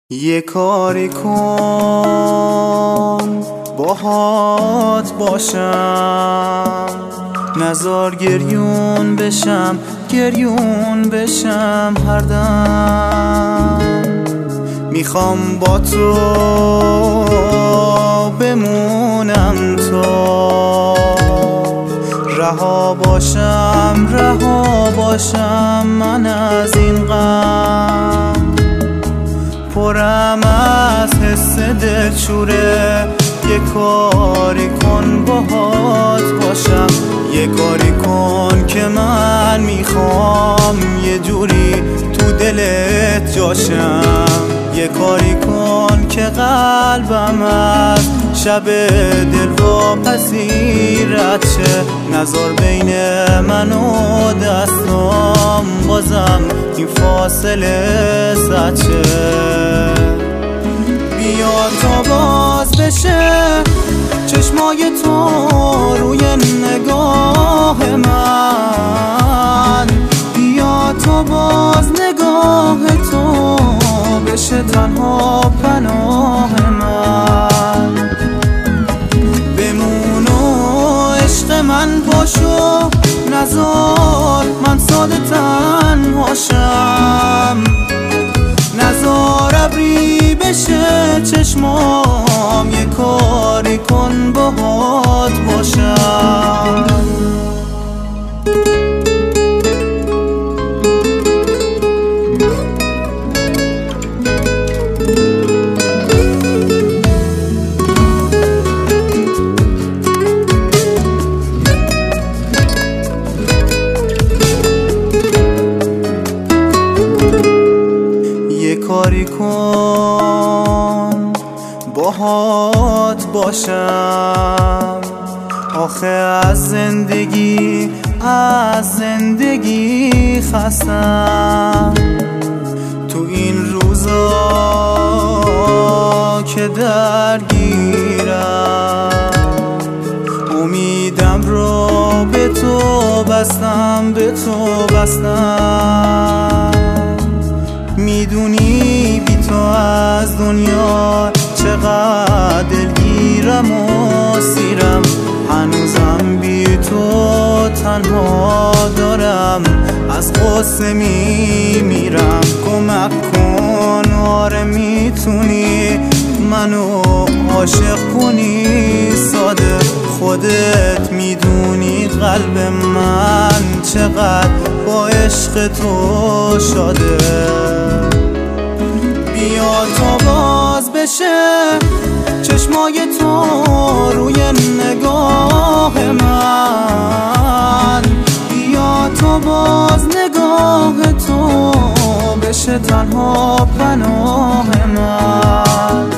یه کاری کن باهات باشم، نزار گریون بشم هر دم. میخوام با تو بمونم تا رها باشم من از این غم. پرم از حس دلشوره، یه کاری کن باهات باشم، یه کاری کن که من میخوام یه جوری تو دلت جاشم. یه کاری کن که قلبم از شب دلواپسی رد شه، نذار بین من و دستام بازم این فاصله زد شه. بیا تا باز بشه چشمای تو روی نگاه من، بیا تا باز نگاه تو بشه تنها پناه من. بمون و عشق من باشو، نذار من ساده تنهاشم، نذار ابری بشه چشمام، یه کاری کن باهات باشم. کاری کن باهات باشم، آخه از زندگی خستم. تو این روزا که درگیرم، امیدم رو به تو بستم. میدونی بی تو از دنیا چقدر دلگیرم و سیرم، هنوزم بی تو تنها دارم از غصه میمیرم. کمک کن آره میتونی منو عاشق کنی ساده، خودت میدونی قلب من چقدر با عشق تو شاده. بیا تا باز بشه چشمای تو روی نگاه من، بیا تا باز نگاه تو بشه تنها پناه من.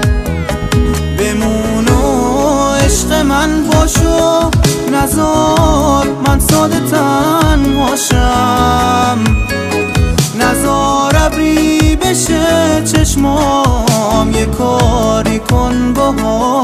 بمون و عشق من باشو، نذار من ساده تنهاشم، نذار ابری بشه چشمام، یه کاری کن باهات